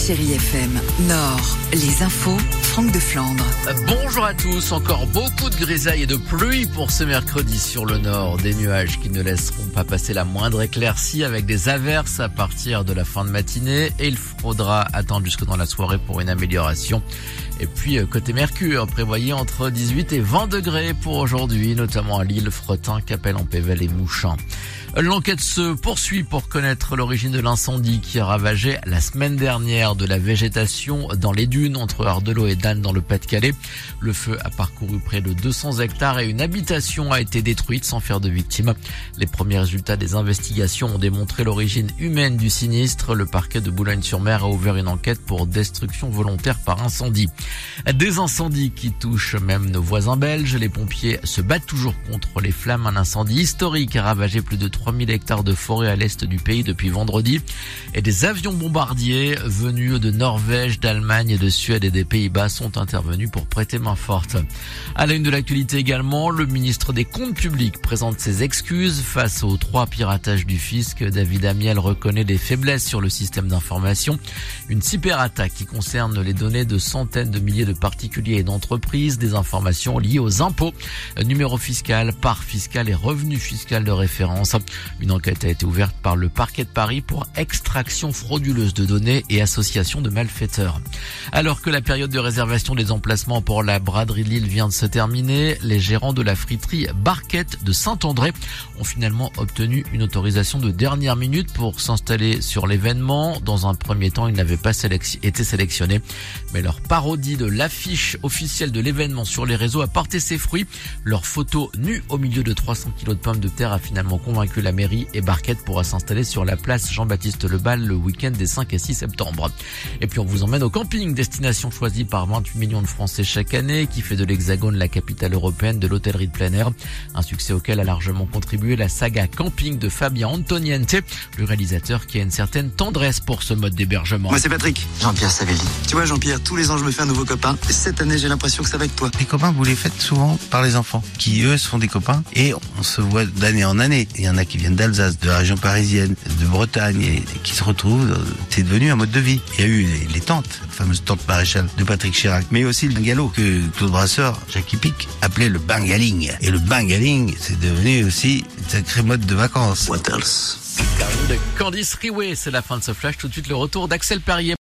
Chérie FM. Nord, les infos, Franck de Flandre. Bonjour à tous, encore beaucoup de grisailles et de pluie pour ce mercredi sur le nord. Des nuages qui ne laisseront pas passer la moindre éclaircie avec des averses à partir de la fin de matinée. Et il faudra attendre jusque dans la soirée pour une amélioration. Et puis côté Mercure, prévoyez entre 18 et 20 degrés pour aujourd'hui, notamment à Lille, Fretin, Capelle-en-Pével et Mouchin. L'enquête se poursuit pour connaître l'origine de l'incendie qui a ravagé la semaine dernière de la végétation dans les dunes entre Ardelot et Dannes dans le Pas-de-Calais. Le feu a parcouru près de 200 hectares et une habitation a été détruite sans faire de victimes. Les premiers résultats des investigations ont démontré l'origine humaine du sinistre. Le parquet de Boulogne-sur-Mer a ouvert une enquête pour destruction volontaire par incendie. Des incendies qui touchent même nos voisins belges. Les pompiers se battent toujours contre les flammes. Un incendie historique a ravagé plus de 3000 hectares de forêt à l'est du pays depuis vendredi. Et des avions bombardiers venus de Norvège, d'Allemagne, de Suède et des Pays-Bas sont intervenus pour prêter main forte. À la une de l'actualité également, le ministre des Comptes publics présente ses excuses face aux 3 piratages du fisc. David Amiel reconnaît des faiblesses sur le système d'information. Une cyberattaque qui concerne les données de centaines de milliers de particuliers et d'entreprises, des informations liées aux impôts, numéro fiscal, part fiscale et revenu fiscal de référence. Une enquête a été ouverte par le parquet de Paris pour extraction frauduleuse de données et association de malfaiteurs. Alors que la période de réservation des emplacements pour la braderie de Lille vient de se terminer, les gérants de la friterie Barquette de Saint-André ont finalement obtenu une autorisation de dernière minute pour s'installer sur l'événement. Dans un premier temps, ils n'avaient pas été sélectionnés, mais leur parodie de l'affiche officielle de l'événement sur les réseaux a porté ses fruits. Leur photo nue au milieu de 300 kilos de pommes de terre a finalement convaincu la mairie et Barquette pourra s'installer sur la place Jean-Baptiste Lebal le week-end des 5 et 6 septembre. Et puis on vous emmène au camping, destination choisie par 28 millions de Français chaque année, qui fait de l'Hexagone la capitale européenne de l'hôtellerie de plein air. Un succès auquel a largement contribué la saga Camping de Fabien Antoniente, le réalisateur qui a une certaine tendresse pour ce mode d'hébergement. Moi c'est Patrick, Jean-Pierre Savelli. Tu vois Jean-Pierre, tous les ans je me fais un nouveau copain. Et cette année j'ai l'impression que ça va avec toi. Les copains, vous les faites souvent par les enfants, qui eux se font des copains et on se voit d'année en année. Il y en a qui viennent d'Alsace, de la région parisienne, de Bretagne et qui se retrouvent. C'est devenu un mode de vie. Il y a eu les tantes, la fameuse tante maréchale de Patrick Chirac, mais aussi le bungalow que Claude Brasseur, Jackie Pic, appelait le bangaling. Et le bangaling, c'est devenu aussi une sacrée mode de vacances. What else? De Candice Riouet, c'est la fin de ce flash. Tout de suite le retour d'Axel Perrier.